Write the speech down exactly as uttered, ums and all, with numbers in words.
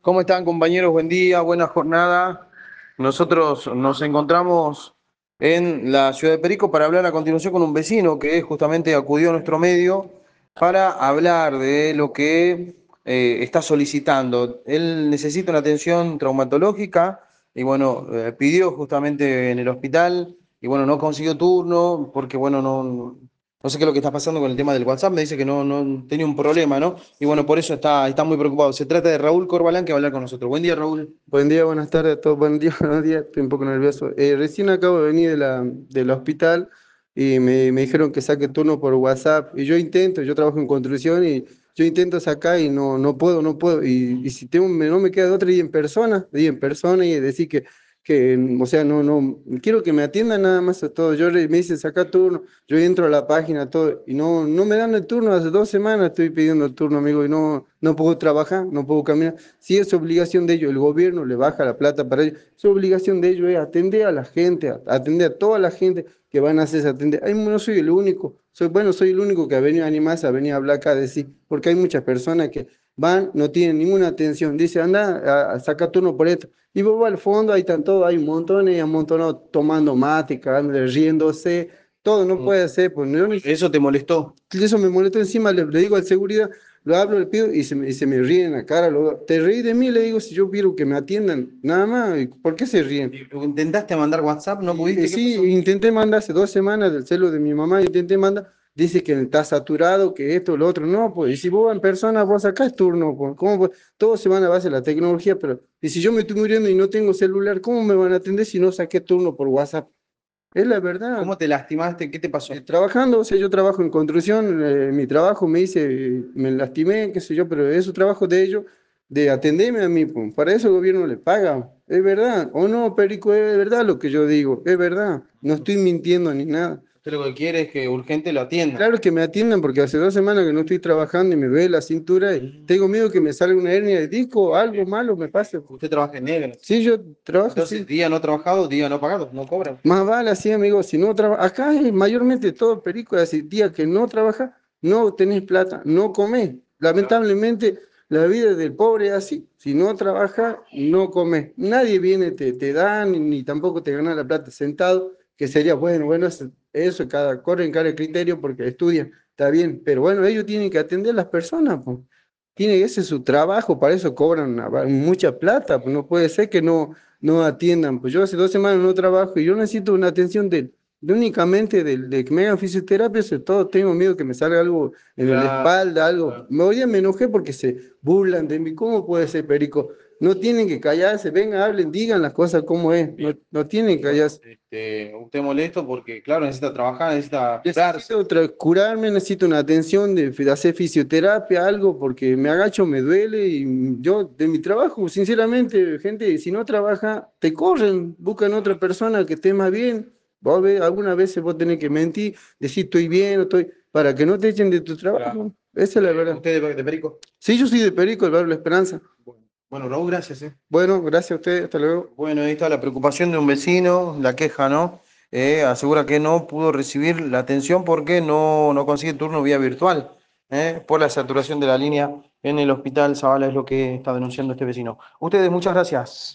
¿Cómo están, compañeros? Buen día, buena jornada. Nosotros nos encontramos en la ciudad de Perico para hablar a continuación con un vecino que justamente acudió a nuestro medio para hablar de lo que eh, está solicitando. Él necesita una atención traumatológica y bueno, eh, pidió justamente en el hospital y bueno, no consiguió turno porque bueno, no, no sé qué es lo que está pasando con el tema del WhatsApp. Me dice que no, no tenía un problema, ¿no? Y bueno, por eso está, está muy preocupado. Se trata de Raúl Corbalán que va a hablar con nosotros. Buen día, Raúl. Buen día, buenas tardes a todos. Buen día, buenos días. Estoy un poco nervioso. Eh, recién acabo de venir de la, del hospital y me, me dijeron que saque turno por WhatsApp. Y yo intento, yo trabajo en construcción y yo intento sacar y no, no puedo, no puedo. Y, y si tengo, me- no me queda de otra, ir en persona, ir en persona y decir que, que, o sea, no, no, quiero que me atiendan nada más a todo. Yo le- me dicen sacar turno, yo entro a la página, todo, y no, no me dan el turno. Hace dos semanas estoy pidiendo el turno, amigo, y no, no puedo trabajar, no puedo caminar. Si es obligación de ellos, el gobierno le baja la plata para ellos, su obligación de ellos es atender a la gente, a- atender a toda la gente que van a hacerse atender. Ay, no soy el único, soy, bueno, soy el único que ha venido a animarse, a venir a hablar acá a decir, porque hay muchas personas que van, no tienen ninguna atención, dice, anda a, a sacar turno por esto, y vos vas al fondo, ahí están todos, hay un montón, y amontonados tomando mate, cagándole, riéndose, todo no puede ser, pues yo ni- Eso te molestó. eso me molestó encima, le, le digo al seguridad, lo hablo, le pido y se me, y se me ríen en la cara. Lo, te reí de mí, le digo, si yo quiero que me atiendan, nada más, ¿y ¿por qué se ríen? ¿Intentaste mandar WhatsApp? ¿No Y, y pudiste? ¿Qué sí, pasó? intenté mandar hace dos semanas del celo de mi mamá, intenté mandar, dice que está saturado, que esto, lo otro, no, pues, y si vos en persona, vos sacás turno, pues, ¿cómo, pues? Todos se van a base de la tecnología, pero, y si yo me estoy muriendo y no tengo celular, ¿cómo me van a atender si no saqué turno por WhatsApp? Es la verdad. ¿Cómo te lastimaste? ¿Qué te Eh, pasó? Trabajando, o sea, yo trabajo en construcción, eh, mi trabajo me hice, me lastimé, qué sé yo, pero es su trabajo de ellos, de atenderme a mí, pues, para eso el gobierno le paga, es verdad, o no, Perico, es verdad lo que yo digo, es verdad, no estoy mintiendo ni nada. Usted lo que quiere es que urgente lo atienda. Claro que me atiendan porque hace dos semanas que no estoy trabajando y me duele la cintura y Mm. tengo miedo que me salga una hernia de disco o algo malo me pase, pues. Usted trabaja en negro. Sí, yo trabajo, Entonces, sí. día no trabajado, día no pagado, no cobran. Más vale así, amigo, si no trabajas, acá es mayormente todo perico, así, día que no trabajas, no tenés plata, no comés. Lamentablemente, la vida del pobre es así, si no trabajas, no comés. Nadie viene, te, te da, ni, ni tampoco te gana la plata sentado, que sería, bueno, bueno, eso, eso cada, corren cada criterio porque estudian, está bien, pero bueno, ellos tienen que atender a las personas, pues. Tiene, ese es su trabajo, para eso cobran una va- mucha plata, pues no puede ser que no no atiendan. Pues yo hace dos semanas no trabajo y yo necesito una atención de, de únicamente de, de que me hagan fisioterapia, sobre todo tengo miedo que me salga algo en la Claro, espalda, algo. claro. Me oye, me enojé porque se burlan de mí. ¿Cómo puede ser, Perico? No tienen que callarse, vengan, hablen, digan las cosas como es. No, Bien. no tienen que Bueno, callarse. este, usted molesto porque, claro, necesita trabajar, necesita curarse. Necesito otra- curarme, necesito una atención de, de hacer fisioterapia, algo, porque me agacho, me duele y yo de mi trabajo, sinceramente, gente, si no trabaja, te corren, buscan otra persona que esté más bien. Vos ve, algunas veces vos tenés que mentir, decir estoy bien, o estoy, para que no te echen de tu Claro. trabajo. Esa es la Eh, verdad. ¿usted de, de Perico? Sí, yo soy de Perico, el barrio La Esperanza. Bueno, bueno, Raúl, gracias, eh. Bueno, gracias a ustedes, hasta luego. Bueno, ahí está la preocupación de un vecino, la queja, ¿no? Eh, asegura que no pudo recibir la atención porque no, no consigue turno vía virtual, eh, por la saturación de la línea en el hospital Zavala, es lo que está denunciando este vecino. Ustedes, muchas gracias.